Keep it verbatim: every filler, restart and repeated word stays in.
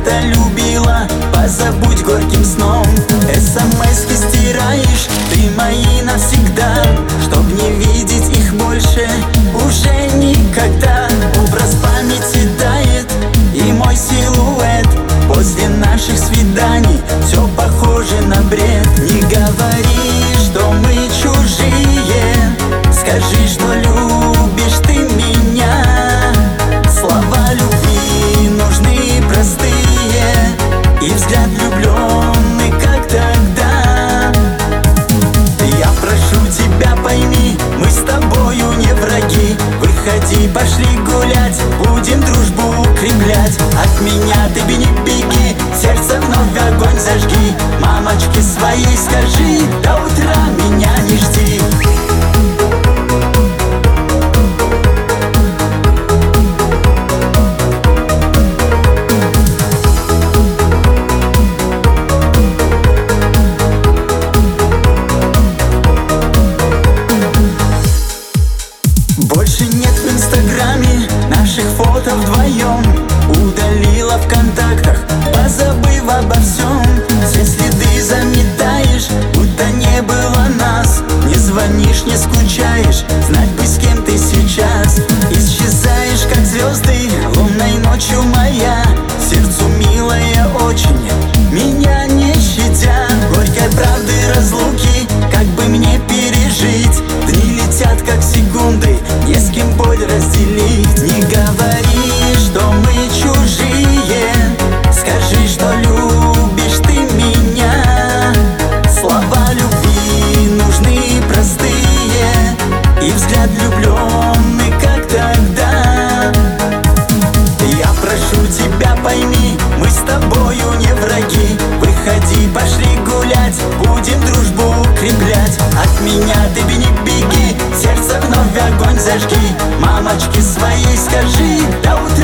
когда-то любила, позабудь горьким сном. СМСки стираешь, ты мои навсегда, чтоб не видеть их больше уже никогда. Образ памяти тает и мой силуэт, после наших свиданий все похоже на бред. Не говори, что мы чужие, скажи, что любишь ты меня. Слова любви нужны простые, и взгляд влюбленный, как тогда. Я прошу тебя, пойми, мы с тобою не враги. Выходи, пошли гулять, будем дружбу укреплять. От меня ты не беги, сердце вновь огонь зажги. Мамочке своей скажи, до утра меня не жди. Больше нет в инстаграме наших фото вдвоем. Удалила в контактах, позабыв обо всем. Все следы заметаешь, будто не было нас. Не звонишь, не скучаешь, знать бы, с кем ты сейчас. Исчезаешь, как звезды лунной ночью моя. Сердцу милая очень, меня не щадя. Горькой правды разлуки, как бы мне пережить? Дни летят, как секунды, не с кем боль разделить. Не говори, что мы чужие, скажи, что любишь ты меня. Слова любви нужны простые, и взгляд влюбленный, как тогда. Я прошу тебя, пойми, мы с тобою не враги. Выходи, пошли гулять, будем дружбу укреплять. От меня ты не беги, сердце вновь огонь зажги. Мамочке своей скажи, до утра